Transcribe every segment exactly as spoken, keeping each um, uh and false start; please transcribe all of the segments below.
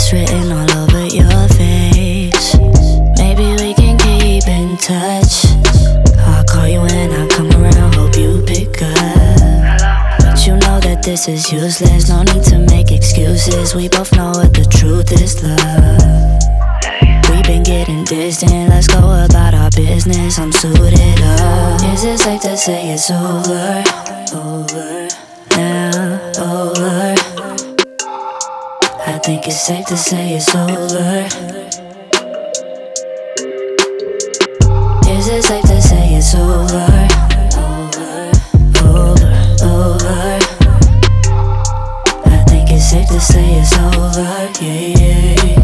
it's written all over your face. Maybe we can keep in touch. I'll call you when I come around, hope you pick up. But you know that this is useless, no need to make excuses. We both know what the truth is, love. We've been getting distant, let's go about our business. I'm suited up. Is it safe to say it's over? Over, now, over. I think it's safe to say it's over. Is it safe to say it's over? Over, over, over. I think it's safe to say it's over, yeah, yeah.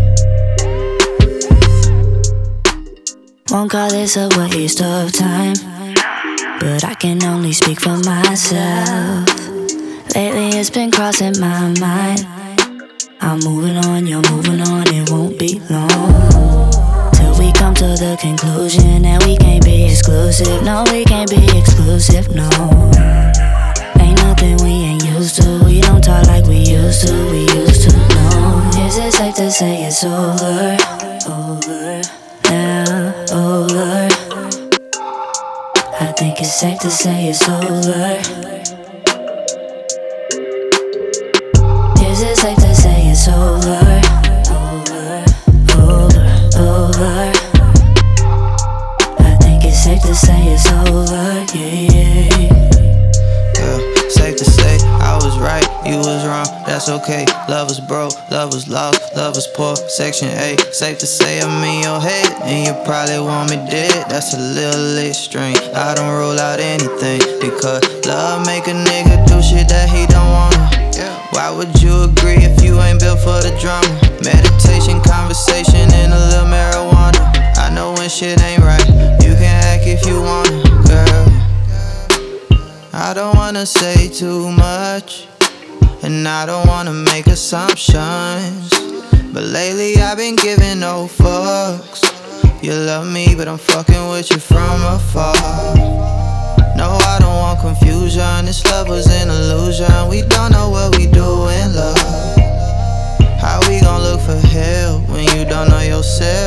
Won't call this a waste of time, but I can only speak for myself. Lately it's been crossing my mind. I'm moving on, you're moving on, it won't be long till we come to the conclusion that we can't be exclusive. No, we can't be exclusive, no. Ain't nothing we ain't used to. We don't talk like we used to, we used to, no. Is it safe to say it's over? Over, now, over. I think it's safe to say it's over. Is it safe to say it's over? Over, over, over. I think it's safe to say it's over, yeah, yeah. Yeah, safe to say I was right, you was wrong, that's okay. Love was broke, love was lost, love was poor, section eight. Safe to say I'm in your head, and you probably want me dead. That's a little extreme, I don't rule out anything, because love make a nigga do shit that he don't wanna. Why would you agree if you ain't built for the drama? Meditation, conversation, and a little marijuana. I know when shit ain't right, you can act if you wanna, girl. I don't wanna say too much, and I don't wanna make assumptions, but lately I've been giving no fucks. You love me, but I'm fucking with you from afar. No, I don't want confusion, this love was an illusion. We don't know what we do in love. How we gon' look for help when you don't know yourself?